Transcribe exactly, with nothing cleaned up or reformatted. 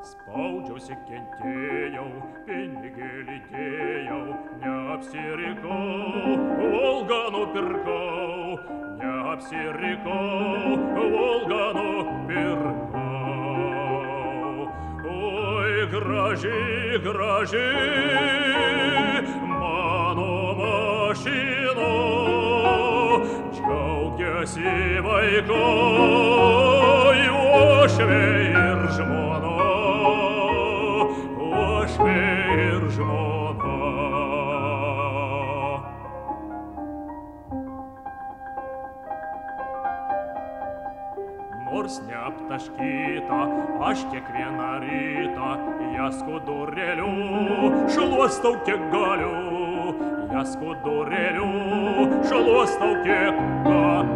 Spaudžiausi, kentėjau, pinigėlį dėjau, neapsirikau, Volgą nupirkau, neapsirikau, Volgą nupirkau. Oi, graži, graži, mano mašino, džiaugiasi vaikai, uošviai ir žmona, uošviai ir žmona. Nors neaptaškyta, aš kiekvieną rytą ją skudurėliu šluostau kiek galiu, ją skudurėliu šluostau kiek galiu.